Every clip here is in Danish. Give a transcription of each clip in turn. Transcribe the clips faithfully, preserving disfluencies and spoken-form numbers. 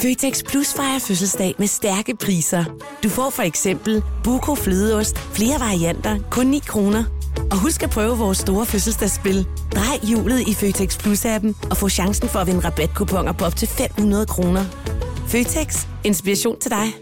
Føtex Plus fejrer fødselsdag med stærke priser. Du får for eksempel Buco flødeost, flere varianter, kun ni kroner. Og husk at prøve vores store fødselsdagsspil. Drej hjulet i Føtex Plus-appen og få chancen for at vinde rabatkuponer på op til fem hundrede kroner. Føtex. Inspiration til dig.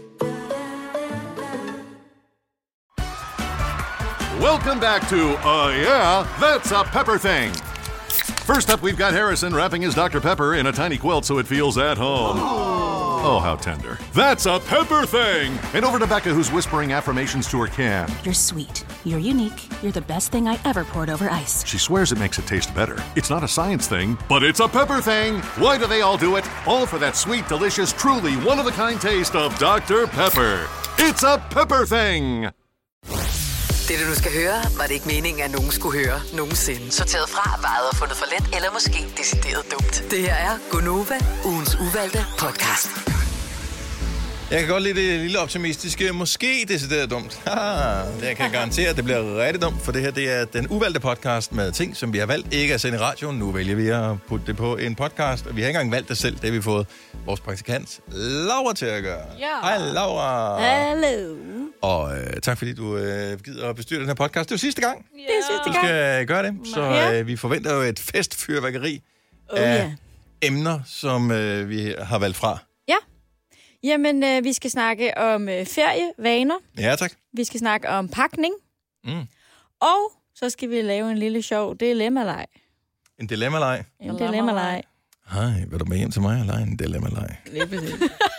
Welcome back to Uh Yeah, That's a Pepper Thing. First up, we've got Harrison wrapping his Doctor Pepper in a tiny quilt so it feels at home. Oh, oh how tender. That's a Pepper Thing. And over to Becca, who's whispering affirmations to her can. You're sweet. You're unique. You're the best thing I ever poured over ice. She swears it makes it taste better. It's not a science thing, but it's a pepper thing. Why do they all do it? All for that sweet, delicious, truly one-of-a-kind taste of Doctor Pepper. It's a Pepper Thing. Det, du skal høre, var det ikke meningen, at nogen skulle høre nogensinde. Sorteret fra, vejet og fundet for let, eller måske decideret dumt. Det her er Gonova, ugens uvalgte podcast. Jeg kan godt lide det lille optimistiske, måske decideret dumt. Haha, jeg kan garantere, at det bliver rigtig dumt, for det her det er den uvalgte podcast med ting, som vi har valgt ikke at sende i radioen. Nu vælger vi at putte det på en podcast, og vi har ikke engang valgt det selv. Det har vi fået vores praktikant Laura til at gøre. Ja. Hej Laura. Hallo. Og øh, tak fordi du øh, gider at bestyre den her podcast. Det er jo sidste gang. Ja. Det er sidste gang. Du skal gøre det, så øh, vi forventer jo et festfyrværkeri oh, af yeah. emner, som øh, vi har valgt fra. Ja. Jamen, øh, vi skal snakke om øh, ferievaner. Ja, tak. Vi skal snakke om pakning. Mm. Og så skal vi lave en lille sjov dilemma-leg. En dilemma-leg? En dilemma-leg. Hej, vil du med hjem til mig og lege en dilemma-leg? Lige præcis.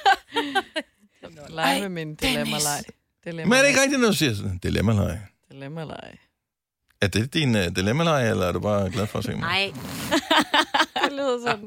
Lege med min dilemma-leg. Dilemma. Men er det ikke rigtigt, når du siger sådan? Dilemma-leg. Dilemma-leg. Er det din uh, dilemma-leg, eller er du bare glad for at se mig? Nej. Det lyder sådan.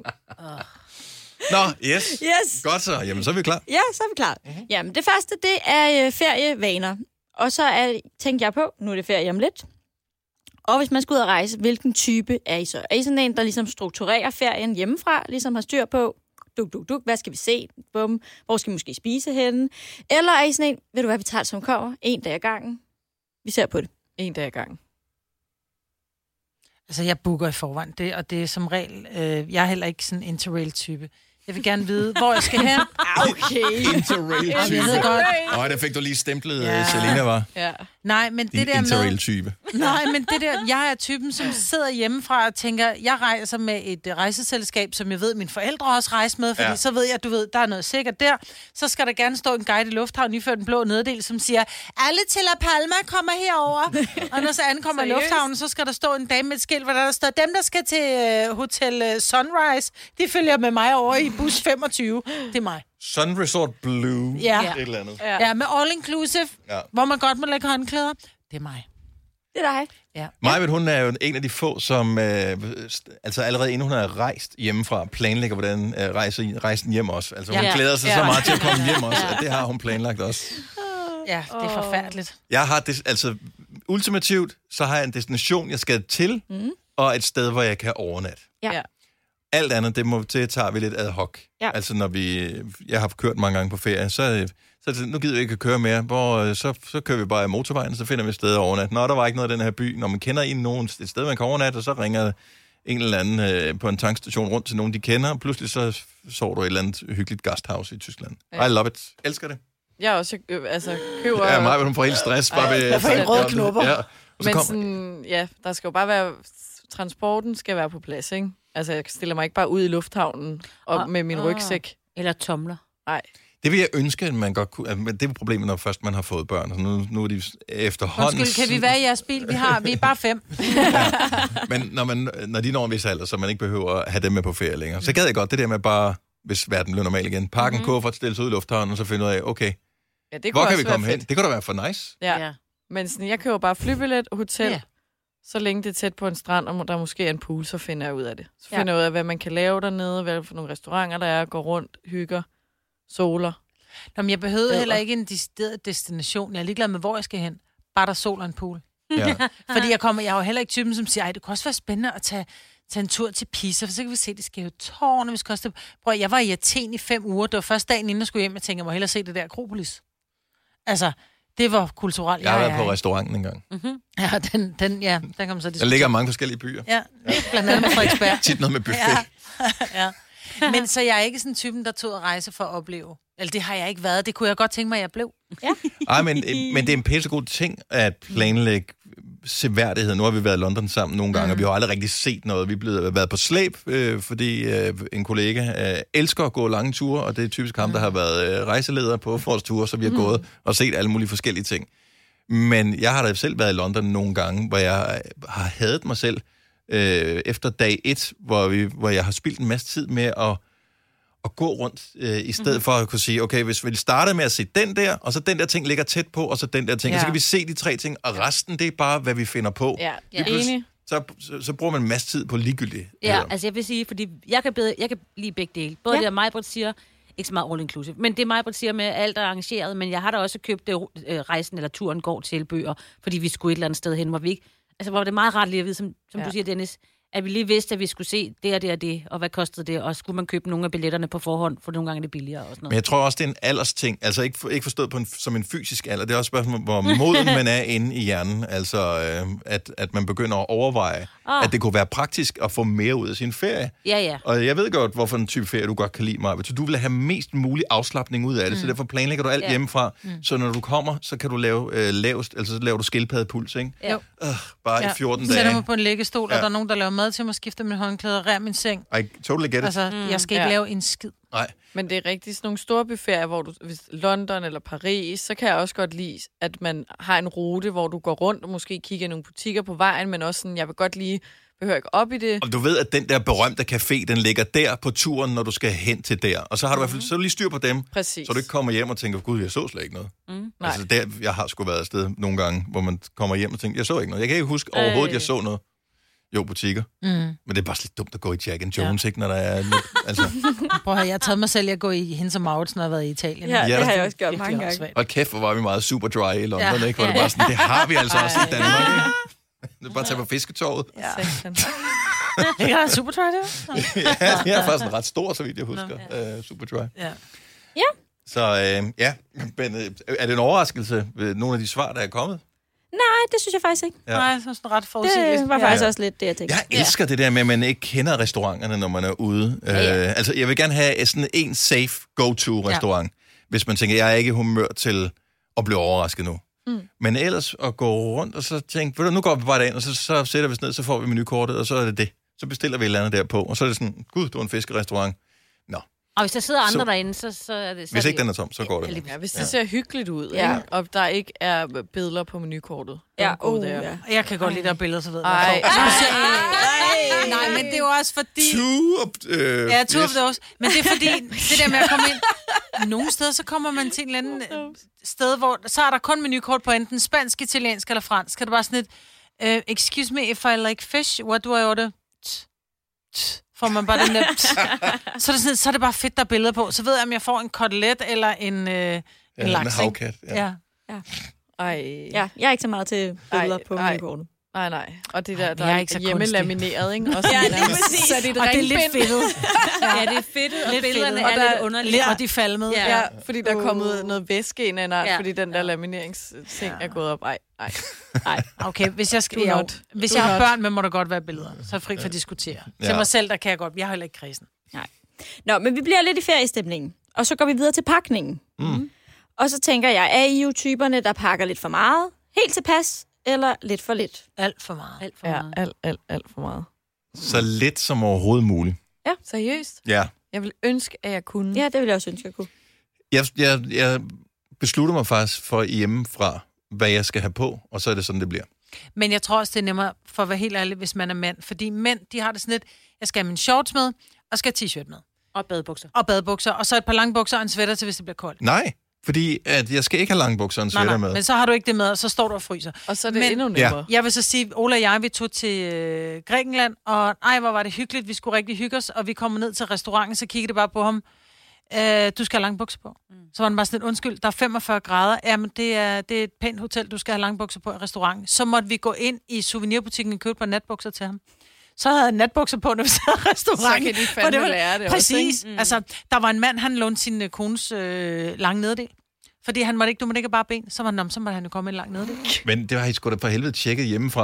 Nå, yes. Yes. Godt så. Jamen, så er vi klar. Ja, så er vi klar. Mm-hmm. Jamen, det første, det er øh, ferievaner. Og så er, tænkte jeg på, nu er det ferie om lidt. Og hvis man skal ud og rejse, hvilken type er I så? Er I sådan en, der ligesom strukturerer ferien hjemmefra, ligesom har styr på, duk, duk, duk, hvad skal vi se? Bum. Hvor skal vi måske spise henne? Eller er I sådan en, ved du hvad, vi tager det som kommer, en dag ad gangen. Vi ser på det. En dag ad gangen. Altså, jeg booker i forvejen, det, og det er som regel, øh, jeg er heller ikke sådan en interrail-type. Jeg vil gerne vide, hvor jeg skal hen. Okay. Interrail-type. Åh, oh, der fik du lige stemplet, ja. Selina var. Ja. Nej, men Din det der med... interrail-type. Nej, men det der... Jeg er typen, som sidder hjemmefra og tænker, jeg rejser med et rejseselskab, som jeg ved, mine forældre også rejser med, fordi ja. Så ved jeg, du ved, der er noget sikkert der. Så skal der gerne stå en guide i lufthavnen, i før den blå neddel, som siger, alle til La Palma kommer herover. Og når så ankommer i lufthavnen, så skal der stå en dame med et skilt, hvor der står, dem, der skal til uh, Hotel Sunrise, de følger med mig over i bus femogtyve. Det er mig. Sun Resort Blue. Ja. Et eller andet. Ja, med all inclusive, ja. Hvor man godt må lægge håndklæder. Det er mig. Det er dig. Ja. Majbet, hun er jo en af de få, som øh, altså allerede inden hun har rejst hjemmefra, planlægger, hvordan øh, rejse, rejsen hjem også. Altså hun ja. glæder sig ja. så meget til at komme hjem også, at det har hun planlagt også. Ja, det er forfærdeligt. Jeg har det, altså ultimativt, så har jeg en destination, jeg skal til, mm. og et sted, hvor jeg kan overnatte. Ja. Alt andet, det, må, det tager vi lidt ad hoc. Ja. Altså når vi, jeg har kørt mange gange på ferie, så, så nu gider vi ikke at køre mere. Hvor, så, så kører vi bare i motorvejen, så finder vi et sted at overnatte. Nå, der var ikke noget af den her by. Når man kender en nogen, et sted, man kan overnatte, og så ringer en eller anden øh, på en tankstation rundt til nogen, de kender, og pludselig så sover du i et eller andet hyggeligt gasthouse i Tyskland. Ja. I love it. Elsker det. Jeg også øh, altså, køber... Ja, mig, hun får helt stress. Bare ved, jeg får helt røde knopper. Ja. Men kommer... sådan, ja, der skal jo bare være... Transporten skal være på plads, ikke? Altså, jeg stiller mig ikke bare ud i lufthavnen og ah, med min rygsæk. Eller tomler. Nej. Det vil jeg ønske, at man godt kunne... Det er problemet, når først man har fået børn. Altså nu, nu er de efterhånden... Undskyld, kan vi være i jeres bil? Vi har, vi er bare fem. Ja. Men når, man, når de når en vis alder, så man ikke behøver at have dem med på ferie længere. Så gad jeg godt det der med bare, hvis verden bliver normal igen, pakke en mm-hmm. kuffert, stille sig ud i lufthavnen, og så finde ud af, okay, ja, det hvor kan vi komme fedt. hen? Det kunne da være for nice. Ja, ja. Men sådan, jeg køber bare flybillet, hotel... Ja. Så længe det er tæt på en strand, og der måske er en pool, så finder jeg ud af det. Så finder jeg ja. ud af, hvad man kan lave dernede, hvad for nogle restauranter der er, går rundt, hygger, soler. Nå, men jeg behøver ja. heller ikke en decideret destination. Jeg er ligeglad med, hvor jeg skal hen. Bare der sol og en pool. Ja. Fordi jeg kommer, jeg er jo heller ikke typen, som siger, ej, det kunne også være spændende at tage, tage en tur til Pisa, for så kan vi se, det skal jo tårne, vi skal også... Prøv, jeg var i Athen i fem uger. Det var første dagen, inden jeg skulle hjem, jeg tænkte, jeg må hellere se det der Akropolis. Altså... Det var kulturelt. Jeg har været på restauranten en gang. Mm-hmm. Ja, den, den, ja, den kom så... Der ligger mange forskellige byer. Ja, blandt andet med Frederiksberg. Tit noget med buffet. Ja. Ja. Men så jeg er ikke sådan typen, der tog at rejse for at opleve. Eller det har jeg ikke været. Det kunne jeg godt tænke mig, at jeg blev. Ja. Ej, men, men det er en pissegod ting at planlægge seværdighed. Nu har vi været i London sammen nogle gange, mm. og vi har aldrig rigtig set noget. Vi er blevet været på slæb, øh, fordi øh, en kollega øh, elsker at gå lange ture, og det er typisk ham, mm. der har været øh, rejseleder på vores ture, så vi har mm. gået og set alle mulige forskellige ting. Men jeg har da selv været i London nogle gange, hvor jeg har hadet mig selv øh, efter dag et, hvor, vi, hvor jeg har spildt en masse tid med at, at gå rundt, øh, i stedet mm-hmm. for at kunne sige, okay, hvis vi starter med at se den der, og så den der ting ligger tæt på, og så den der ting, ja. Og så kan vi se de tre ting, og resten, det er bare, hvad vi finder på. Ja, ja. Enig. Så, så, så bruger man en masse tid på ligegyldigt. Ja, altså jeg vil sige, fordi jeg kan, bedre, jeg kan lide begge dele. Både ja. det, at Majbrit siger, ikke så meget all inclusive, men det Majbrit siger med, alt er arrangeret, men jeg har da også købt det, øh, rejsen eller turen går til bøger, fordi vi skulle et eller andet sted hen, hvor vi ikke, altså hvor det er meget rart lige at vide, som, som ja. du siger, Dennis, at vi lige vidste, at vi skulle se det og det og det, og hvad kostede det, og skulle man købe nogle af billetterne på forhånd, for nogle gange er det billigere og sådan noget. Men jeg tror også, det er en aldersting, altså ikke, for, ikke forstået på en, som en fysisk alder, det er også spørgsmål, hvor moden man er inde i hjernen, altså øh, at, at man begynder at overveje, oh. at det kunne være praktisk at få mere ud af sin ferie. Ja, ja. Og jeg ved godt, hvorfor en type ferie, du godt kan lide mig, så du vil have mest mulig afslapning ud af det, mm. så derfor planlægger du alt ja. hjemmefra, mm. så når du kommer, så kan du lave øh, lavest, altså så laver du skildpaddepuls, ikke? Ja. Øh, bare ja. i fjorten dage. Sætter mig på en læggestol, ja. og der er nogen, der laver mad til mig, skifter min håndklæde og rær min seng. I totally get it. Altså, mm. jeg skal ikke ja. lave en skid. Nej. Men det er rigtig sådan nogle store buffeter, hvor du, hvis London eller Paris, så kan jeg også godt lide, at man har en rute, hvor du går rundt og måske kigger i nogle butikker på vejen, men også sådan, jeg vil godt lige behøver ikke op i det. Og du ved, at den der berømte café, den ligger der på turen, når du skal hen til der. Og så har du mm. i hvert fald så lige styr på dem, præcis. Så du ikke kommer hjem og tænker, gud, jeg så slet ikke noget. Mm. Altså, der, jeg har sgu været afsted nogle gange, hvor man kommer hjem og tænker, jeg så ikke noget. Jeg kan ikke huske overhovedet, at jeg så noget. Jo, butikker. Mm. Men det er bare lidt dumt at gå i Jack and Jones, ja. ikke, når der er lidt, altså... Prøv at høre, jeg har taget mig selv at gå i Hendes og Maurits, når jeg har været i Italien. Ja, ja, det har jeg også gjort mange gange. Og kæft, hvor var vi meget super dry i London, ja. ikke? Hvor det bare sådan, det har vi altså også i Danmark, ikke? Det er bare at tage på fisketoget. Ja. Det er super dry, det ja, det er faktisk ret stor, så vidt jeg husker. Ja. Uh, super dry. Ja. Ja. Så øh, ja, men øh, er det en overraskelse ved nogle af de svar, der er kommet? Nej, det synes jeg faktisk ikke. Ja. Nej, så er sådan ret forudsigeligt. Det var faktisk ja. også lidt det, jeg tænkte. Jeg elsker ja. det der med, at man ikke kender restauranterne, når man er ude. Ja, ja. Øh, altså, jeg vil gerne have sådan en safe go-to-restaurant, ja. hvis man tænker, jeg er ikke i humør til at blive overrasket nu. Mm. Men ellers at gå rundt og så tænke, ved du, nu går vi bare derind, og så, så sætter vi os ned, så får vi menukortet, og så er det det. Så bestiller vi et eller andet derpå, og så er det sådan, gud, det var en fiskerestaurant. Nå. Og hvis der sidder andre så, derinde, så, så er det... Så hvis er ikke det, den er tom, så går det. Ja, hvis det ja. ser hyggeligt ud, ja. ikke? Og der ikke er billeder på menukortet. Ja, oh, ja. Jeg kan godt lide der billeder, så ved jeg. Ej, ej, nej, men det er jo også fordi... Two of, øh, ja, two yes. of those. Men det er fordi, det der med at komme ind... Nogle steder, så kommer man til en eller anden sted, hvor så er der kun menukort på enten spansk, italiensk eller fransk. Kan det bare sådan et... Uh, excuse me, if I like fish, what do I order? Får man bare den der... så, er det sådan, så er det bare fedt, der er billeder på. Så ved jeg, om jeg får en kotelet eller en, øh, en ja, laks. En havkat, ja. ja. ja. Ej. Ja, jeg er ikke så meget til billeder ej, på menukortet. Nej, nej. Og det der, der er, er, ikke så hjemmelamineret, ikke? Også ja, det er præcis. Så det er og det er lidt fedtet. ja, det er fedtet, og lidt billederne fedtet. er og lidt underlige. Og de falmede. Ja, ja, fordi der er kommet noget væske ind, og ja. fordi den der lamineringsting ja. er gået op. Ej, ej. Ej. Okay, hvis jeg, skal, jeg, hvis jeg har børn med, må der godt være billeder. Så er fri for at diskutere. Ja. Til mig selv, der kan jeg godt. Jeg har heller ikke kredsen. Nej. Nå, men vi bliver lidt i feriestemningen. Og så går vi videre til pakningen. Mm. Og så tænker jeg, er I jo typerne, der pakker lidt for meget, helt tilpas, eller lidt for lidt? Alt for meget. Alt for ja, meget. alt, alt, alt for meget. Så lidt som overhovedet muligt. Ja, seriøst? Ja. Jeg vil ønske, at jeg kunne. Ja, det vil jeg også ønske, at jeg kunne. Jeg, jeg, jeg beslutter mig faktisk for hjemmefra, hvad jeg skal have på, og så er det sådan, det bliver. Men jeg tror også, det er nemmere for at være helt ærlig, hvis man er mand. Fordi mænd, de har det sådan lidt, jeg skal have min shorts med, og skal have t-shirt med. Og badebukser. Og badebukser, og så et par lange bukser og en sweater til, hvis det bliver koldt. Nej, fordi at jeg skal ikke have lange bukser og en sweater nej, nej, med. Men så har du ikke det med, og så står du og fryser. Og så er det men, endnu nemmere. Ja. Jeg vil så sige, Ola og jeg, vi tog til øh, Grækenland, og ej, hvor var det hyggeligt, vi skulle rigtig hygge os, og vi kommer ned til restauranten, så kiggede det bare på ham, øh, du skal have lange bukser på. Mm. Så var han bare sådan lidt, undskyld, der er femogfyrre grader, jamen det er, det er et pænt hotel, du skal have lange bukser på i restauranten. Så måtte vi gå ind i souvenirbutikken og købe et par natbukser til ham. Så havde jeg natbukser på, når vi sad i restauranten. Så kan de fandme det var, lære det præcis. Også, mm. Altså, der var en mand, han lånte sin kones øh, lange nederdel. Fordi han måtte ikke, du måtte ikke bare ben, så var han om, så måtte han jo komme en lang nederdel. Men det har I sgu da for helvede tjekket hjemmefra.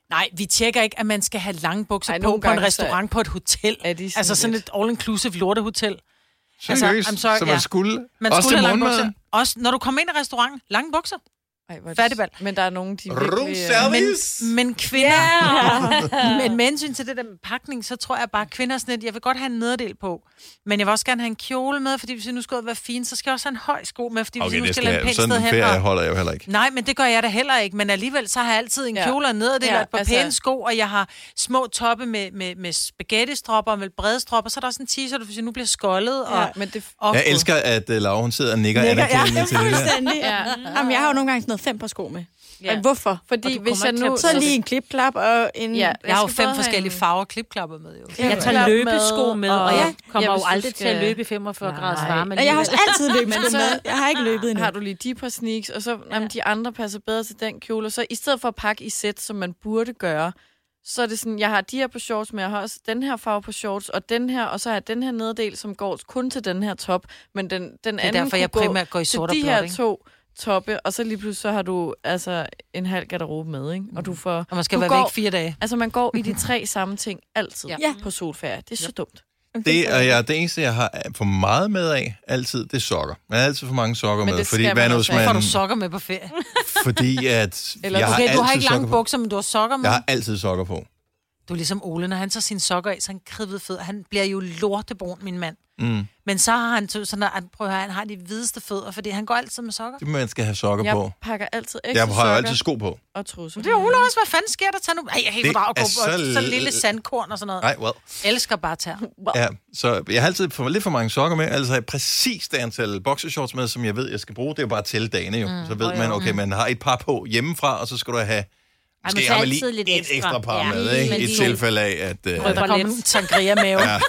Nej, vi tjekker ikke, at man skal have lange bukser Ej, på nogle på en gange, restaurant på et hotel. Er de sådan Altså sådan lidt- et all-inclusive lortehotel. Seriøst? Altså, I'm sorry, så man ja. skulle? Man også skulle til have lange morgenmaden? bukser. Også når du kommer ind i restauranten, lange bukser. Ej, hvor er det- Færdigbal. Men der er nogen, de Room virkelig... øh, service. Men, men kvinder... Yeah. men med hensyn til det der med pakning, så tror jeg bare, at kvinder er sådan lidt, jeg vil godt have en nederdel på, men jeg vil også gerne have en kjole med, fordi hvis jeg nu skal ud og være fin, så skal jeg også have en høj sko med, fordi hvis Okay, jeg nu det skal skal lade en jeg. pænt Sådan sted en hen. ferie Og... holder jeg jo heller ikke. Nej, men det gør jeg da heller ikke, men alligevel så har jeg altid en Ja. kjole og en nederdel Ja, og et par altså- pæne sko, og jeg har små toppe med, med, med spaghetti-stropper og med brede stropper, så er der også en t-shirt, hvis jeg nu bliver skoldet. Og, Ja, men det... og, Jeg elsker, at uh, Laura, hun sidder og nikker Nikker, anerkendende ja, til det der. fuldstændig. Ja. Jamen, jeg har jo nogle gange sådan noget fem par sko med. Ja. Ja. Hvorfor? Fordi du hvis kommer jeg ikke til nu... at- Så lige en klipklap og en... Ja, jeg har jo skal fem både have forskellige en- farver klipklapper med, jo. Jeg tager klap løbesko med, og jeg kommer Ja, jo hvis du aldrig til at skal- løbe i femogfyrre Nej. graders varme. Og jeg har også alligevel. altid løbet Men så- med. Jeg har ikke løbet endnu. Har du lige de par sneaks, og så jamen, de andre passer bedre til den kjole. Og så i stedet for at pakke i sæt, som man burde gøre, så er det sådan, jeg har de her på shorts, men jeg har også den her farve på shorts, og den her, og så har jeg den her nederdel, som går kun til den her top, men den, den Det er anden derfor, jeg kunne gå primært går i til sort og de blåt, her ikke? to toppe, og så lige pludselig så har du altså en halv garderobe med, ikke? Og du får... Og man skal du være går, væk fire dage. Altså, man går i de tre samme ting altid Ja. ja. på solferie. Det er så dumt. Det er jeg, det eneste, jeg har for meget med af altid, det er sokker. Man har altid for mange sokker Men med, det fordi skal hvad man nu, også hvis have. Får man, du sokker med på ferie? fordi at Eller- jeg har Okay, du har altid ikke lange sokker på. bukser, men du har sokker med. Jeg har altid sokker på. Du er ligesom Ole, når han tager sine sokker af, så er han kridhvid fed. Han bliver jo lortebrun, min mand. Mm. Men så har han, sådan at, prøv at høre, han har de hvideste fødder, fordi han går altid med sokker. Det man skal have sokker Jeg på. pakker altid ekstra Jeg har jo sokker altid sko på. og trusser. Det er Ole også, hvad fanden sker der? Tag nu. Ej, jeg er helt Det fordrag at er gå på så så l- lille sandkorn og sådan noget. Nej, well. Elsker bare tær. Ja, så jeg har altid for lidt for mange sokker med. Altså har jeg præcis det antal boxershorts med, som jeg ved, jeg skal bruge. Det er jo bare til dagene jo. Mm. Så ved man, okay, man har et par på hjemmefra, og så skal du have... Måske så har man altid lige lidt et ekstra. ekstra par Ja, med, ikke? men I lige- tilfælde af, at... Uh, Der kommer en sangria-mave. Ja.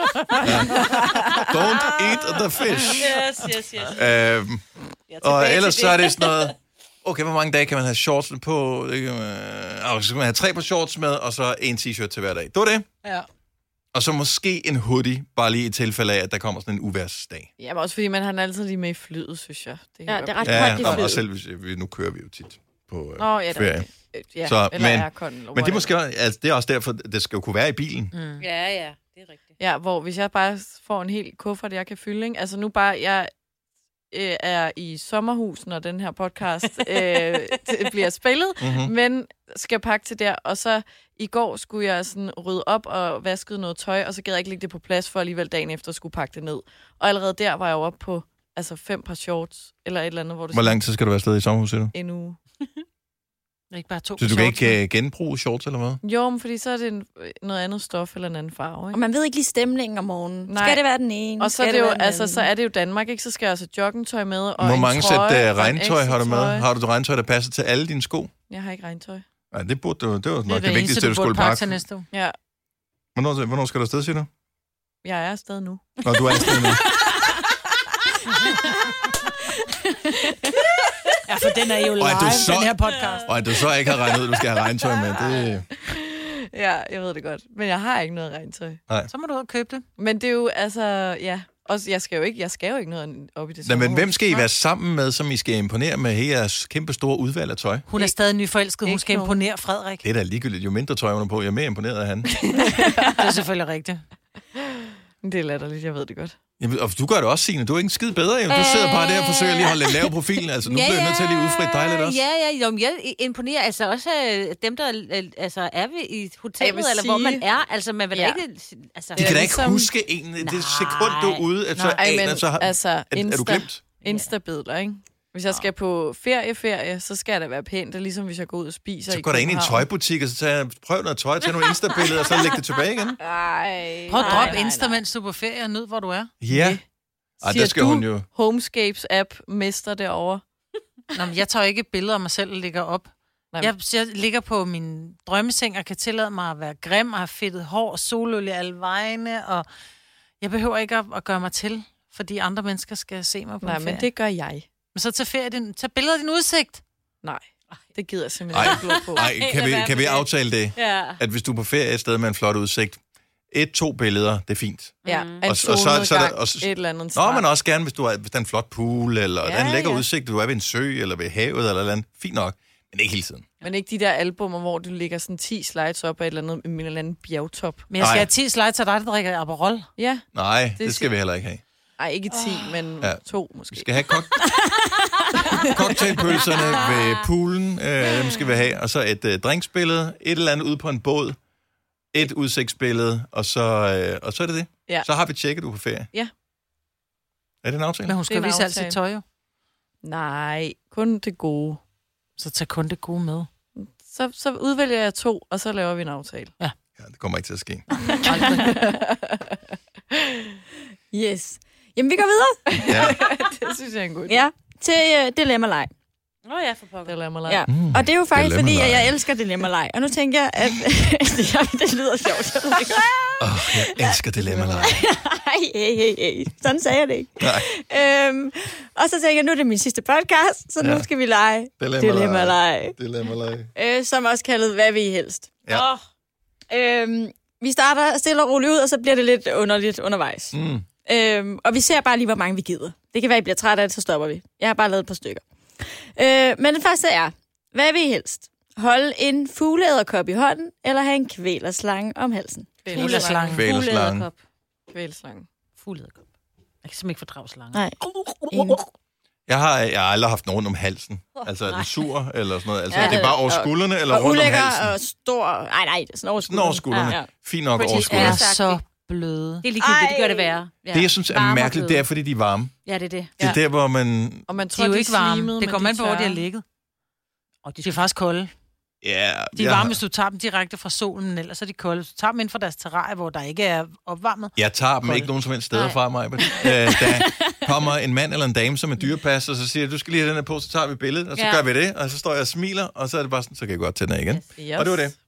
Don't eat the fish. Yes, yes, yes. Øhm, og ellers så er det sådan noget... Okay, hvor mange dage kan man have shorts på? Det kan man, øh, så skal man have tre par shorts med, og så en t-shirt til hver dag. Det var det. Ja. Og så måske en hoodie, bare lige i tilfælde af, at der kommer sådan en uværsdag. Ja, men også fordi man har den altid lige med i flyet, synes jeg. Det Ja, det er ret Ja, koldt i og, og flyet. selv hvis vi, nu kører vi jo tit på øh, Nå, ja, der, ferie. ja, Så, eller men- aircon, eller Men det er måske whatever. altså, det er også derfor, det skal jo kunne være i bilen. Mm. Ja, ja, det er rigtigt. Ja, hvor hvis jeg bare får en hel kuffert, jeg kan fylde, ikke? Altså nu bare, jeg øh, er i sommerhus, når den her podcast øh, t- bliver spillet, Mhm. men skal pakke til der, og så i går skulle jeg sådan rydde op og vaske noget tøj, og så gad jeg ikke lægge det på plads, for alligevel dagen efter skulle pakke det ned. Og allerede der var jeg jo oppe på altså fem par shorts, eller et eller andet, hvor det Hvor lang tid skal du være afsted i sommerhus, siger du? en uge. Ikke bare to Så du kan ikke uh, genbruge shorts eller hvad? Jo, men fordi så er det en, noget andet stof eller en anden farve, Og ikke? man ved ikke lige stemningen om morgenen. Nej. Skal det være den ene? Og så Skal er, det jo, være den altså, anden? så er det jo Danmark, ikke? Så skal jeg altså joggingtøj med, og Hvor en mange trøje, sæt og uh, en regntøj har du ekstra med? trøje. Har du et regntøj, der passer til alle dine sko? Jeg har ikke regntøj. Nej, det burde du. Det var nok Det er det, det vigtigste, eneste, du du skulle burde pakke pakke. til næste uge. Ja, Hvornår, hvornår skal du afsted, siger du? jeg er afsted nu. Nå, du er afsted nu. Ja, for den er jo live, Og at du så- den her podcast. Og at du så ikke har regnet ud, at du skal have regntøj med, det... Ja, jeg ved det godt. Men jeg har ikke noget regntøj. Så må du ud og købe det. Men det er jo, altså, ja. Også, jeg skal jo ikke, jeg skal jo ikke noget op i det Nå, men sommerhus. hvem skal I være sammen med, som I skal imponere med hele jeres kæmpe store udvalg af tøj? Hun er stadig nyforelsket. Hun Ikke skal nogen. imponere Frederik. Det er da ligegyldigt. Jo mindre tøj hun er på, jo mere imponeret af han. Det er selvfølgelig rigtigt. Det er latterligt, jeg ved det godt. Jamen, og du gør det også, Signe. Du er ikke en skid bedre, jo. Du sidder bare der og forsøger lige at holde lidt lav profil. Altså, nu bliver jeg nødt til at lige udfritte dig lidt også. Ja, ja, jo, men jeg imponerer altså også øh, dem, der øh, altså, er ved i hotellet, vil eller hvor sige- man er. Altså, man vil Ja. ja. ikke... Altså, De kan da ikke ligesom- huske en, det sekund, du er ude, at så Nej, aner, men så har, altså, er, er du Insta- glemt. Insta-billeder, ikke? Hvis jeg skal på ferie-ferie, så skal det være pænt. Det er ligesom, hvis jeg går ud og spiser Så i går der ind i en København. tøjbutik, og så tager, prøv noget tøj, tag nogle Insta-billeder, og så læg det tilbage igen. Ej, Prøv at nej, droppe nej, Insta, nej. mens du er på ferie og nyd, hvor du er. Ja. Ej, Siger der skal du, hun jo... Homescapes app mister derovre. Nå, men jeg tager ikke billeder af mig selv og lægger op. Nej, Jeg, jeg ligger på min drømmeseng og kan tillade mig at være grim og have fedtet hår og sololie alle vegne, og jeg behøver ikke at, at gøre mig til, fordi andre mennesker skal se mig på nej, en ferie. men det gør jeg. Men så tag, ferie, din, tag billeder af din udsigt. Nej, det gider jeg simpelthen Ej, ikke blå på. ej kan, vi, kan vi aftale det? ja. At hvis du er på ferie et sted med en flot udsigt, et, to billeder, det er fint. Ja, Mm. en Og- og så- så er der- solnedgang, og så- et eller andet Nå, strand. men også gerne, hvis, du er, hvis der er en flot pool, eller ja, der er en lækker ja. udsigt, du er ved en sø, eller ved havet, eller, eller andet. Fint nok. Men ikke hele tiden. Men ikke de der albumer, hvor du lægger sådan ti slides op af et eller andet, en eller anden bjergtop. Men jeg skal have ti slides til dig, der drikker Aperol. Ja. Nej, det, det skal vi heller ikke have. Ej, ikke ti, oh. men ja. to måske. Vi skal have kok- cocktailpølserne ved poolen, øh, dem skal vi have. Og så et øh, drinksbillede, et eller andet ude på en båd, et udsigtsbillede, og så, øh, og så er det det. Ja. Så har vi tjekket, du på ferie. Ja. Er det en aftale? Men hun skal vise alt sit tøj jo. Nej, kun det gode. Så tag kun det gode med. Så, så udvælger jeg to, og så laver vi en aftale. Ja. Ja, det kommer ikke til at ske. Yes. Jamen, vi går videre. Ja. Det synes jeg er en god idé. Ja, til uh, dilemma-leg. Åh oh, ja, for pokker. Dilemma-leg. Ja. Mm, og det er jo faktisk fordi, dilemma-leg. at jeg elsker dilemma-leg. Og nu tænker jeg, at det lyder sjovt. Jeg ved ikke. Åh, oh, jeg elsker dilemma-leg. Nej, hey, hey, hey. Sådan sagde jeg det ikke. Nej. Øhm, og så tænker jeg, nu er det min sidste podcast, så nu Ja. skal vi lege Dilemma-leg. dilemma-leg. Dilemma-leg. Øh, som også kaldet, hvad vil I helst? Ja. Oh. Øhm, vi starter stille og roligt ud, og så bliver det lidt underligt undervejs. Mm. Øhm, og vi ser bare lige, hvor mange vi gider. Det kan være, at I bliver træt af det, så stopper vi. Jeg har bare lavet et par stykker. Øh, men den første er, hvad vil I helst? Holde en fugleæderkop i hånden, eller have en kvælerslange om halsen? Kvælerslange. Kvælerslange. Kvælerslange. Fugleæderkop. Jeg kan simpelthen ikke fordrage slanger. Nej. Ingen. Jeg har, jeg har aldrig haft nogen om halsen. Altså, er den sur eller sådan noget? Altså, Ja, er det bare over og- skuldrene eller Og rundt om ulækker halsen? og stor... Nej, nej, det er sådan over Sådan over skuldrene. skuldrene. Ja, ja. Fint nok Pretty over De skuldrene. er Sagt så bløde. Det er ligegyldigt, det gør det værre. Ja. Det, jeg synes er Varme og mærkeligt, bløde. det er, fordi de er varme. Ja, det er det. Det er der, hvor man... Og man De tror, er jo de ikke varme. slimede, Det men kommer de an på, hvor de har tørre. ligget. Og de De er faktisk kolde. Ja, De er jeg, varme, hvis du tager dem direkte fra solen, men ellers er de kolde. Hvis du tager dem ind fra deres terrarie, hvor der ikke er opvarmet. jeg tager dem Kolde. ikke nogen som helst steder Nej. fra mig. Øh, der kommer en mand eller en dame, som er dyrepasser, og så siger jeg, du skal lige have den her på, så tager vi billedet, og så Ja. gør vi det, og så står jeg og smiler, og så er det bare sådan, så kan jeg godt tænde af igen. Yes. Og det var det.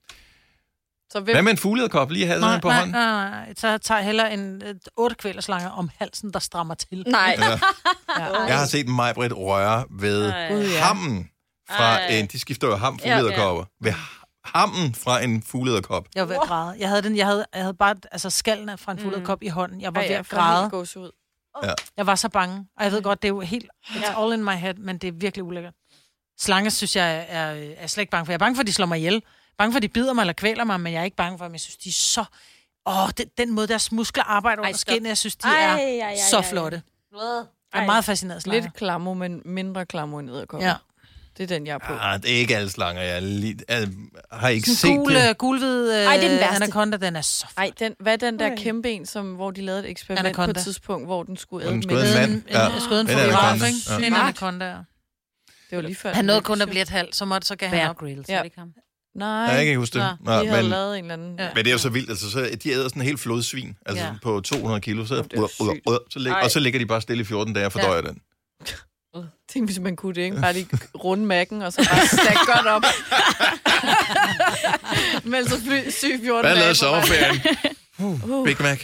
Så hvem... Hvad med en fugleæderkop? Lige have Nej, den på nej, hånden? nej, nej. Så tager jeg hellere en et, otte kvælerslanger om halsen, der strammer til. Nej. Ja. Ja. Jeg har set Maj-Britt røre ved Ej. hammen fra Ej. en... De skifter jo ham Ja, ja. fugleæderkopper. Ved hammen fra en fugleæderkop. Jeg var ved at græde. Jeg havde, den, jeg havde, jeg havde bare altså, skallen fra en fugleæderkop i hånden. Jeg var Ej, ved jeg at får græde. helt gåsehud. Jeg var så bange. Og jeg ved godt, det er jo helt... It's all in my head, men det er virkelig ulækkert. Slanger synes jeg er, er, er slet ikke bange for. Jeg er bange for, at de slår mig ihjel. Bange for, at de bider mig eller kvæler mig, men jeg er ikke bange for dem. Jeg synes, de er så... Åh, den, den måde, deres muskler arbejder under skinnet, jeg synes, de Ej, er ej, ej, så ej. flotte. Jeg Ej. er meget fascineret af slanger. Lidt klammer, men mindre klammer end edderkopper. Ja. Det er den, jeg er på. Ah, det er ikke alle slanger. Jeg, er lige, jeg har ikke Sådan set gul, det. øh, gulhvid Ej, det er den øh, værste. anaconda, den er så flot. Ej, den, hvad er den der Ej. kæmpe en, som, hvor de lavede et eksperiment Anaconda. på et tidspunkt, hvor den skulle Hvor den æde skulle mennesker? æde en mand. En, Ja. en, skød en En fotograf, anaconda. ikke? Ja. En anaconda, ja. Det var lige før. Han den nåede blev kun at sjov. blive et halvt, så måtte så gav han Bear op. Grylls, Ja. ja. ikke ham? Nej, Jeg kan ikke huske det. Nå, Nå, de havde men, lavet en eller anden... Ja. men det er jo så vildt. Altså, så de æder sådan en helt flodsvin. Altså Ja. på to hundrede kilo. Så, det er sygt. så lig, Ej. og så ligger de bare stille i fjorten dage og fordøjer den. Tænk, hvis man kunne det, ikke? Bare lige runde mækken, og så bare stack godt op. Men så fly syg fjorten Hvad dage lavede på vej. sommerferien? Uh, Big Mac.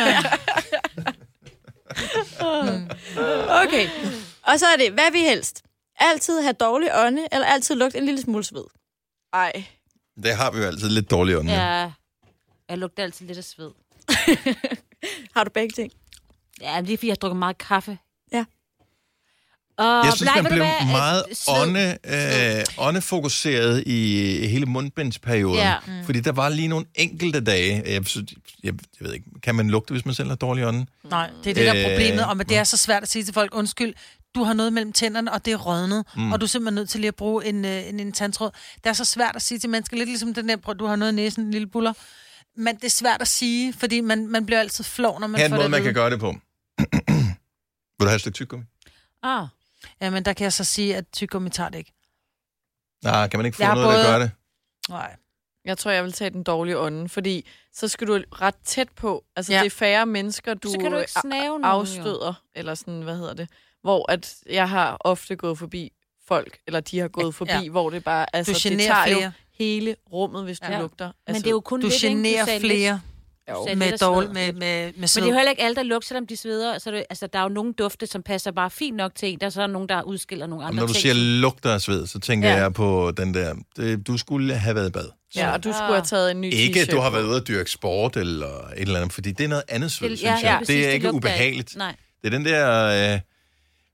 Okay. Og så er det, hvad vil I helst? Altid have dårlig ånde, eller altid lugte en lille smule sved? Ej. Det har vi jo altid lidt dårligt ånd. Ja. Jeg lugter altid lidt af sved. Har du begge ting? Ja, men det er, fordi jeg har drukket meget kaffe. Ja. Og, Jeg synes, nej, man ved du blev hvad? meget Øh, sved. ånde, øh, åndefokuseret i hele mundbindsperioden. Ja. Mm. Fordi der var lige nogle enkelte dage, jeg, synes, jeg, jeg ved ikke, kan man lugte, hvis man selv har dårlig ånde? Nej, det er det, der er Øh, problemet, og men det er så svært at sige til folk, undskyld, du har noget mellem tænderne, og det er rådnet, Mm. mm. og du er simpelthen nødt til lige at bruge en, øh, en, en tandtråd. Det er så svært at sige til mennesker, lidt ligesom den der, prøv, du har noget i næsen, en lille buller. Men det er svært at sige, fordi man, man bliver altid flov, når man Her er en får måde, det man at kan vide. gøre det på. Vil du have et stykke tyggegummi? Ah. Ja, men der kan jeg så sige, at tyggegummi tager det ikke. Nej, kan man ikke få Jeg har noget, der både- gør det? Nej. Jeg tror, jeg vil tage den dårlige ånden, fordi så skal du ret tæt på. Altså, Ja. ja. det er færre mennesker, du, Så kan du ikke a- snave nogen, afstøder, jo. Eller sådan, hvad hedder det? Hvor at jeg har ofte gået forbi folk, eller de har gået forbi, Ja. hvor det bare, altså, Du det generer tager flere. jo hele rummet, hvis du Ja. lugter. Altså, Men det er jo kun Du lidt, ikke? generer sagde flere lidt. Du sagde med, lidt af dårlig, sved. med, med, med sved. Men det er jo heller ikke alle, der lugter, selvom de sveder. Så det, altså, der er jo nogle dufte, som passer bare fint nok til en. Der er så nogen, der udskiller nogle Og andre når du ting. siger lugter af sved, så tænker Ja. jeg på den der, det, du skulle have været i bad. Ja, og du skulle have taget en ny Ikke, t-shirt du har på. været ude at dyrke sport eller et eller andet, fordi det er noget andet sved, Det- synes ja, jeg. ja, det præcis, er det ikke lugter ubehageligt. ikke. Nej. Det er den der... Øh,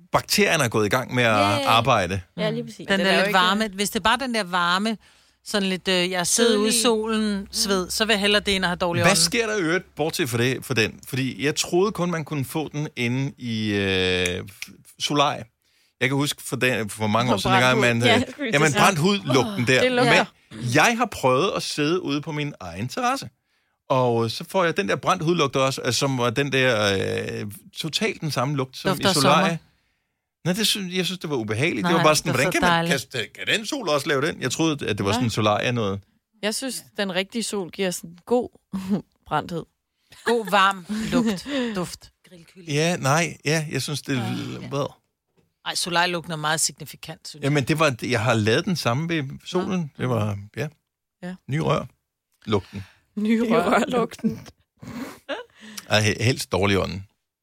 bakterierne er gået i gang med at Yeah. arbejde. Ja, lige præcis. Den Den der er jo lidt ikke- varme. Hvis det er bare den der varme, sådan lidt, øh, jeg sidder ude i Tidlig. solen, sved, så vil jeg hellere det, end at have dårlig Hvad ånden. sker der i øvrigt, bortset for, det, for den? Fordi jeg troede kun, man kunne få den inde i øh, Solar. Jeg kan huske for, den, for mange år For siden, engang, brændt man, hud. Ja, øh, det skulle jeg jamen, til at brændt hud-lugten der. det lugter. Men jeg har prøvet at sidde ude på min egen terrasse. Og så får jeg den der brændt hudlugt også, øh, som var den der øh, totalt den samme lugt som Dufter i Solar. sommer. Nej, det synes, jeg synes, det var ubehageligt. Nej, det var bare sådan, det er hvordan så kan, man, kan, dejligt. kan den sol også lave den? Jeg troede, at det var Nej. sådan Solar noget. Jeg synes, den rigtige sol giver sådan god brændthed. God, varm lugt, duft. Ja, nej, ja, jeg synes, det er... Hvad? Ej, solarlugten er meget signifikant, synes jeg. Jamen, det var, jeg har lavet den samme ved solen. Det var, ja, Ja. ny rør. Lugten. Nye Rørlugten. Ej, he- helst dårlig ånden.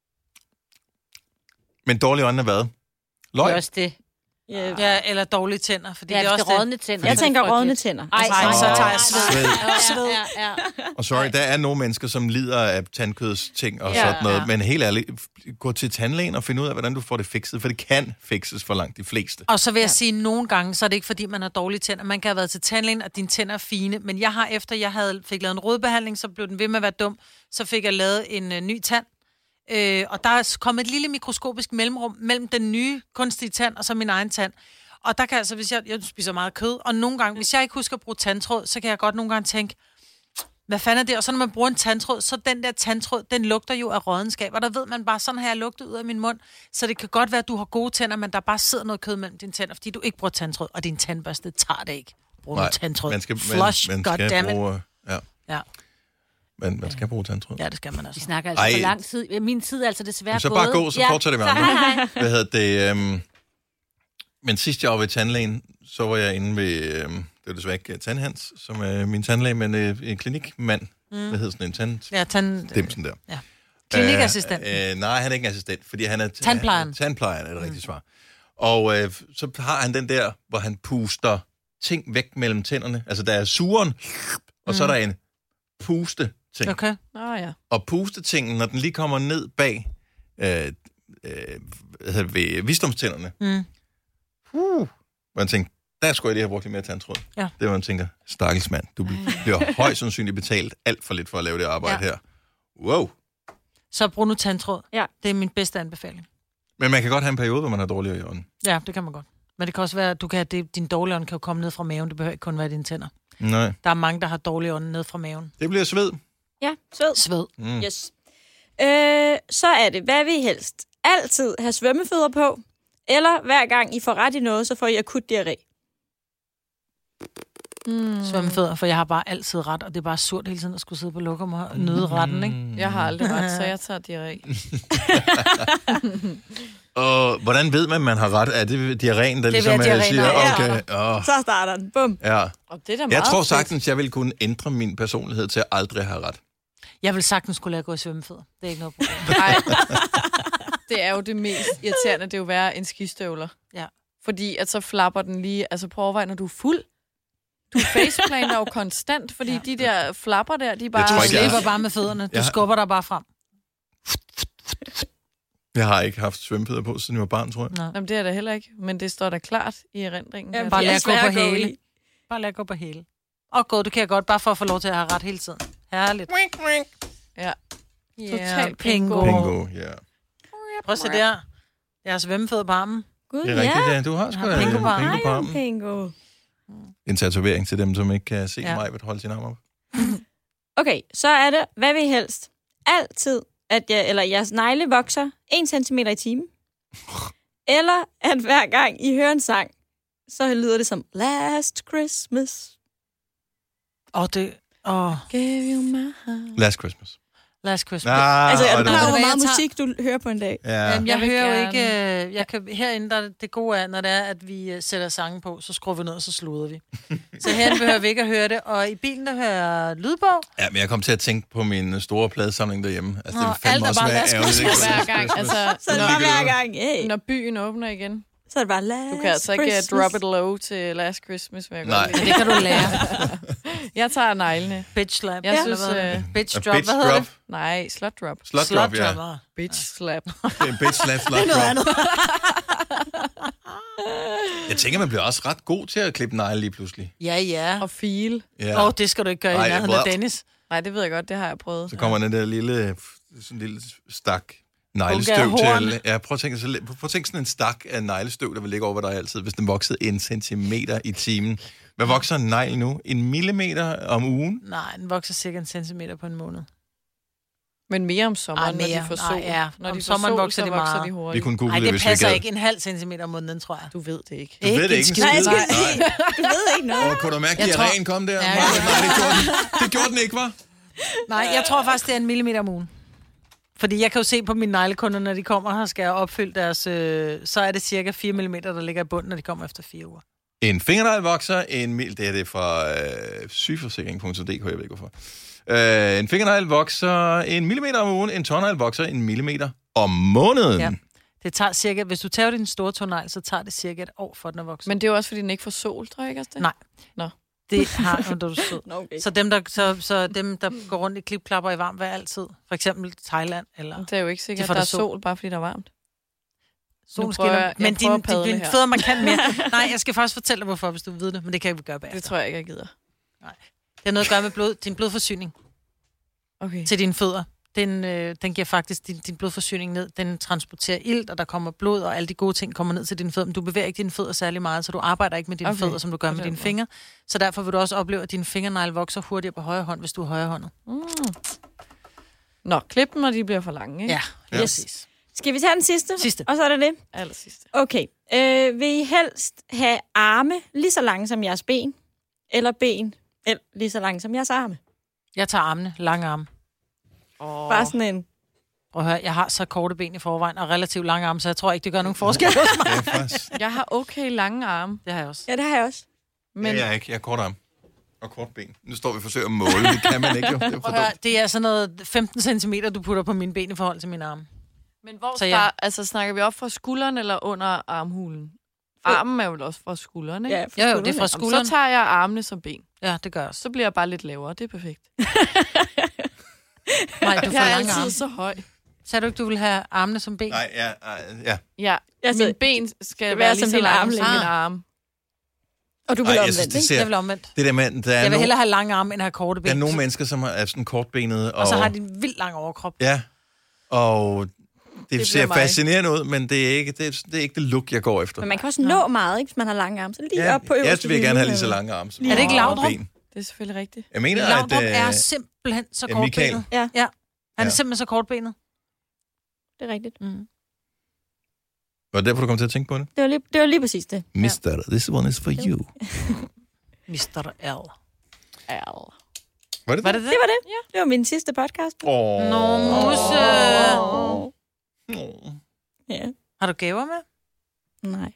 Men dårlig ånden er hvad? Det Løg? er også det. Ja. Ja, eller dårlige tænder, fordi Ja, det er hvis også det er det. rådne tænder. Jeg så er tænker det rådne frygteligt. tænder. Ej, Nej, så tager jeg nej, sved. nej, Sved. Ja, ja, ja. Og sorry, der er nogle mennesker, som lider af tandkødsting og Ja, sådan noget. ja. Men helt ærligt, gå til tandlægen og finde ud af, hvordan du får det fikset. For det kan fikses for langt de fleste. Og så vil jeg sige, at nogle gange, så er det ikke, fordi man har dårlige tænder. Man kan have været til tandlægen, og dine tænder er fine. Men jeg har, efter jeg havde, fik lavet en rodbehandling, så blev den ved med at være dum. Så fik jeg lavet en øh, ny tand. Øh, og der er kommet et lille mikroskopisk mellemrum mellem den nye kunstige tand og så min egen tand. Og der kan altså, hvis jeg, jeg spiser meget kød, og nogle gange, hvis jeg ikke husker at bruge tandtråd, så kan jeg godt nogle gange tænke, hvad fanden er det? Og så når man bruger en tandtråd, så den der tandtråd, den lugter jo af rådenskab. Og der ved man bare, sådan har jeg lugtet ud af min mund. Så det kan godt være, at du har gode tænder, men der bare sidder noget kød mellem dine tænder, fordi du ikke bruger tandtråd, og din tandbørste tager det ikke. Brug noget tandtråd. man skal, Flush, man, man skal goddammit. bruge... Ja, Ja. man, man skal bruge tandtråd. Ja, det skal man Vi altså. snakker altså Ej. for lang tid. Min tid er altså desværre Jamen, så gået. bare gå, så fortsætter vi så andre. hej, hej. Hvad hedder det? Øhm, men sidst jeg var ved tandlægen, så var jeg inde ved, øhm, det var desværre ikke Tandhans, som er min tandlæge, men øh, en klinikmand. Mm. Hvad hedder sådan en tand... Ja, tand... Dimsen der. Ja. Klinikassistent. Øh, øh, nej, han er ikke en assistent, fordi han er... Tandplejeren. Tandplejeren er det rigtige svar. Og øh, så har han den der, hvor han puster ting væk mellem tænderne. Altså, der er suren, og så er der en puste-ting. Okay. Nå ja. Og pustetingen, når den lige kommer ned bag øh, øh, hvad hedder det, ved visdomstænderne, Mm. uh, hvor man tænker, der skulle jeg lige have brugt lidt mere tandtråd. Ja. Det var, man tænker, stakkels mand, du bliver højst sandsynligt betalt alt for lidt for at lave det arbejde Ja. her. Wow. Så brug nu tandtråd. Ja. Det er min bedste anbefaling. Men man kan godt have en periode, hvor man har dårligere i ånden. Ja, det kan man godt. Men det kan også være, at du kan have det, din dårlige ånd kan jo komme ned fra maven. Det behøver ikke kun være dine tænder. Nej. Der er mange, der har dårlig ånd ned fra maven. Det bliver sved. Ja, sved. Sved. Mm. Yes. Øh, så er det, hvad vil I helst? Altid have svømmefødder på, eller hver gang I får ret i noget, så får I akut diarré? Mm. Svømmefødder, for jeg har bare altid ret, og det er bare surt hele tiden at skulle sidde på lokum og nyde retten, ikke? Jeg har aldrig ret, så jeg tager diarré. Og hvordan ved man, man har ret? Er det diarréen, der Det ligesom er er, diarréen, siger, ja. okay, åh, Så starter den. Bum. ja. Og det er da meget Jeg tror fedt. sagtens, jeg ville kunne ændre min personlighed til at aldrig have ret. Jeg vil sagtens skulle lade gå i svømmefødder. Det er ikke noget problem. Nej. Det er jo det mest irriterende, det er jo være en skistøvler. Ja. Fordi at så flapper den lige, altså på overvej, når du er fuld. Du faceplanter jo konstant, fordi ja. de der flapper der, de er bare... tror Du ikke, jeg- slipper bare med fødderne. Du Jeg- skubber dig bare frem. Jeg har ikke haft svømmefødder på, siden jeg var barn, tror jeg. Nå. Jamen, det er der heller ikke, men det står da klart i erindringen. Jamen, Bare de er lad gå svære på at gå hæle. i. Bare lad gå på hæle. Og gå, du kan jeg godt, bare for at få lov til at have ret hele tiden. Herligt. Ja. Total bingo. Bingo, ja. Prøv at se der. Jeg har svømmefødder på armen. Gud, Det er rigtigt, ja. Du har sgu da Bingo på armen. bingo på armen. Bingo. En tatovering til dem, som ikke kan se Ja. mig, vil holde sin arm op. Okay, så er det, hvad vil I helst? Altid, at jeg, eller jeres negle vokser en centimeter i timen. Eller at hver gang I hører en sang, så lyder det som Last Christmas. Og det... Åh, Gave you my heart. Last Christmas. last Christmas. Ah, Altså, er og du det- klar over, hvor Jeg meget tager- musik du hører på en dag? Ja. Jamen, jeg, Jeg vil hører jo gerne. ikke... øh, Jeg kan, herinde, der er det gode er, når det er, at vi øh, sætter sange på, så skruer vi ned, og så sluder vi. Så herinde behøver vi ikke at høre det. Og i bilen, der hører jeg lydbog. Ja, men jeg kom til at tænke på min store pladesamling derhjemme. Altså, det Nå, vil fandme alt er også bare være Last ærgerligt, ikke? Christmas. Hver gang, altså, Så er det når, bare hver gang. Hey. når byen åbner igen. Så er det bare Last Du kan altså ikke Christmas. uh, drop it low til Last Christmas, vil jeg Nej. godt lide. Det kan du lære. Jeg tager neglene. Bitch slap. Jeg Ja. synes, Eller øh, bitch A drop. bitch Hvad hedder drop. det? nej, slut drop. Slut drop, ja. drop. Bitch slap. Det er en bitch slap, slut drop. Jeg tænker, man bliver også ret god til at klippe negle lige pludselig. Ja, ja. Og file. Åh, ja. oh, det skal du ikke gøre i nærheden af Dennis. Nej, det ved jeg godt, det har jeg prøvet. Så kommer ja. den der lille, sådan en lille stak neglestøv til. Ja, prøv at, tænke, så, prøv at tænke sådan en stak af neglestøv, der vil ligge over dig altid, hvis den voksede en centimeter i timen. Hvad vokser en negl nu? En millimeter om ugen? Nej, den vokser cirka en centimeter på en måned. Men mere om sommeren, Ej, mere. Når de får sol. Ej, ja. Når om de får sommeren sol, vokser de vokser meget. de hurtigt. Vi kunne google Ej, det, det hvis passer vi ikke en halv centimeter om måneden, tror jeg. Du ved det ikke. Du ved det ikke. Nej, jeg skal sige, du ved ikke noget. Åh, kunne du mærke, at tror... diarréen kom der? Ja, Ja, ja, ja. ja. Nej, det gjorde, den. det gjorde den ikke, var. Nej, jeg tror faktisk, det er en millimeter om ugen. Fordi jeg kan jo se på mine neglekunder, når de kommer og skal opfylde deres... Øh, så er det cirka fire millimeter, der ligger i bunden, når de kommer efter fire uger. En fingernegl vokser en mil... Det er det fra øh, sygeforsikring punktum d k, jeg ved ikke hvorfor. Øh, en fingernegl vokser en millimeter om ugen, en tånegl vokser en millimeter om måneden. Ja. Det tager cirka... Hvis du tager din store tånegl, så tager det cirka et år for den at vokse. Men det er jo også, fordi den ikke får sol, tror jeg ikke også det? Nej. Nå. Det har jo, da du sød. Okay. Så, dem, der, så, så dem, der går rundt i klipklapper i varmt vejr altid, for eksempel Thailand, eller... Det er jo ikke sikkert, de at der er sol. sol, bare fordi der er varmt. Solen prøver skinner, jeg- men jeg prøver din, at padle din, din her. fødder, man kan mere. Nej, jeg skal faktisk fortælle dig, hvorfor, hvis du ved det, men det kan vi gøre bagefter. Det tror jeg ikke, jeg gider. Det har noget at gøre med blod, din blodforsyning Okay. til dine fødder. Den, øh, den giver faktisk din, din blodforsyning ned. Den transporterer ilt, og der kommer blod, og alle de gode ting kommer ned til dine fødder. Men du bevæger ikke dine fødder særlig meget, så du arbejder ikke med dine Okay. fødder, som du gør med dine fingre. Så derfor vil du også opleve, at dine fingernegle vokser hurtigere på højre hånd, hvis du er højrehåndet. Mm. Nå, klip dem, når de bliver for lange, ikke? Ja, Ja. præcis. Skal vi tage den sidste? Sidste. Og så er det det. Aller sidste. Okay. Øh, vil I helst have arme lige så lange som jeres ben? Eller ben eller lige så lange som jeres arme? Jeg tager armene, lange arme. Oh. Bare sådan en... Prøv at høre, jeg har så korte ben i forvejen, og relativt lange arme, så jeg tror ikke, det gør nogen forskel hos mig. Det er faktisk... Jeg har okay lange arme. Det har jeg også. Ja, det har jeg også. Men... Men Ja, jeg er ikke. Jeg er kort arm. Og kort ben. Nu står vi og forsøger at måle. Det kan man ikke, jo. Det er for Prøv at høre, dumt. det er sådan noget femten centimeter, du putter på mine ben i forhold til mine arme. Men hvor Så så ja. start, altså snakker vi op fra skulderen eller under armhulen? Armen er vel også fra skulderen, ikke? Ja, Jo, jo, det er fra Jamen, skulderen. så tager jeg armene som ben. Ja, det gør jeg også. Så bliver jeg bare lidt lavere. Det er perfekt. Nej, du får Jeg er lange altid arme. så høj. Sagde du ikke, du vil have armene som ben? Nej, ja, ja. Ja, Altså, mine ben skal være være lige som så din lange armlængde. som mine Ah. arme. Og du vil Ej, jeg omvendt, synes, det ikke? ser... Jeg vil omvendt. Det der med, der er, Jeg vil no... hellere have lange arme, end have korte ben. der er nogle mennesker, som er sådan kortbenede. Og, Og så har de en vildt lang overkrop. Ja, og det, bliver det ser mig. fascinerende ud, men det er ikke det, er, det er ikke det look, jeg går efter. Men man kan også nå meget, ikke, hvis man har lange arme. Så lige Ja, op på jeg øverste vil gerne hylde, have lige så eller- lange arme. Som Er det ikke og Laudrup? ben. Det er selvfølgelig rigtigt. Jeg mener, Laudrup at... er øh, simpelthen så ja, Michael. kortbenet. Ja, Ja, han er Ja. simpelthen så kortbenet. det er rigtigt. Mm. Var det derfor, du kom til at tænke på det? Det var lige, det var lige præcis det. Mister, this one is for you. mister L. Al. Var det Var det? det det? Det var det. Ja. Det var min sidste podcast. Åh. Nå, musse. Åh. Åh. Ja, Har du gaver med? nej.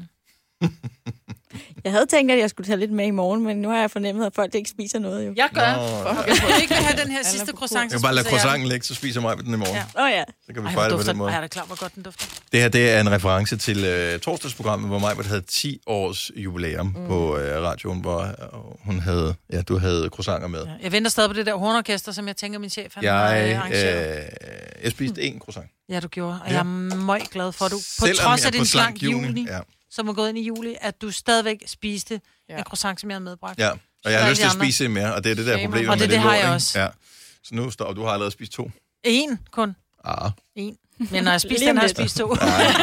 Jeg havde tænkt, at jeg skulle tage lidt med i morgen, men nu har jeg fornemmet, at folk ikke spiser noget jo. Jeg gør. Nå, Hvis du ikke vil have den her Alle sidste på croissant, jeg kan bare lade croissanten ligge, så spiser mig den i morgen. Ja. Åh oh, ja. Så kan vi Ej, hvor fejre det på dufter den måde. Ej, er det klart, hvor godt den dufter. Det her, det er en reference til øh, torsdagsprogrammet, hvor Majbert havde ti års jubilæum mm. på øh, radioen, hvor øh, hun havde, ja, du havde croissanter med. Ja, jeg venter stadig på det der hornorkester, som jeg tænker, min chef han har Jeg, øh, arrangeret. øh, jeg spiste én croissant. Ja, du gjorde. Og Ja. jeg er meget glad for, at du, på Selvom trods jeg af er din på slank slank juli, Ja. som er gået ind i juli, at du stadigvæk spiste Ja. en croissant, som jeg havde medbragt. ja, og jeg har alle lyst til at de andre. spise mere, og det er det der Shame problem on med Og det- det har lort, jeg ikke? også. Ja. Så nu står du har allerede spist to. En kun. Ah. En. Men når jeg spiste Lige den, om har jeg lidt. spist to.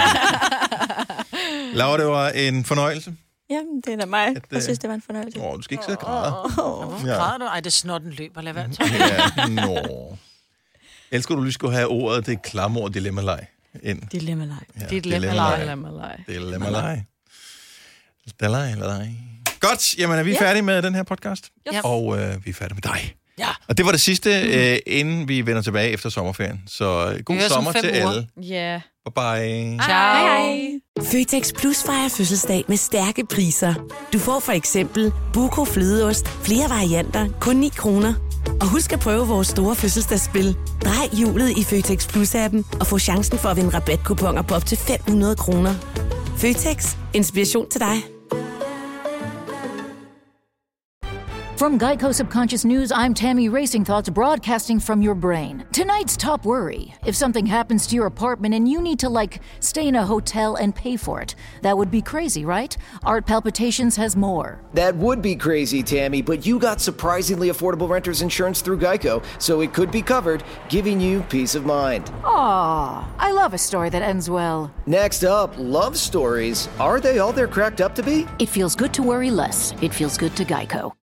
Laura, det var en fornøjelse. Jamen, det er da mig, At, jeg øh, synes, det var en fornøjelse. Åh, du skal ikke sidde og græde. Hvorfor Ja. græder du? Ej, det er snotten løber. Lad være. Ja, nå. Elsker du lige skulle have ordet, det er klamord dilemma-leg ind. Dilemma-leg. Ja, Dit dilemma-leg. Lad mig lege. Dilemma-leg. Dilemma-leg. Godt, jamen er vi færdige med den her podcast? Ja. Og øh, vi er færdige med dig. Ja. Og det var det sidste, øh, inden vi vender tilbage efter sommerferien. Så øh, god Vi høres om sommer fem til uger. alle. Ja. Bye bye. Ciao. Hej, hej. Føtex Plus fejrer fødselsdag med stærke priser. Du får for eksempel Buko Flødeost, flere varianter, kun ni kroner. Og husk at prøve vores store fødselsdagsspil. Drej hjulet i Føtex Plus-appen og få chancen for at vinde rabatkuponer på op til fem hundrede kroner. Føtex. Inspiration til dig. From Geico Subconscious News, I'm Tammy Racing Thoughts, broadcasting from your brain. Tonight's top worry: if something happens to your apartment and you need to, like, stay in a hotel and pay for it. That would be crazy, right? Art Palpitations has more. That would be crazy, Tammy, but you got surprisingly affordable renter's insurance through Geico, so it could be covered, giving you peace of mind. Aw, I love a story that ends well. Next up, love stories. Are they all they're cracked up to be? It feels good to worry less. It feels good to Geico.